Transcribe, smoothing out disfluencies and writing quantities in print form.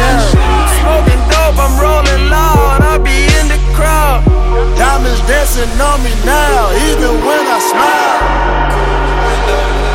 Paris. Smoking dope, I'm rolling loud, I be in the crowd. Diamonds dancing on me now, even when I smile.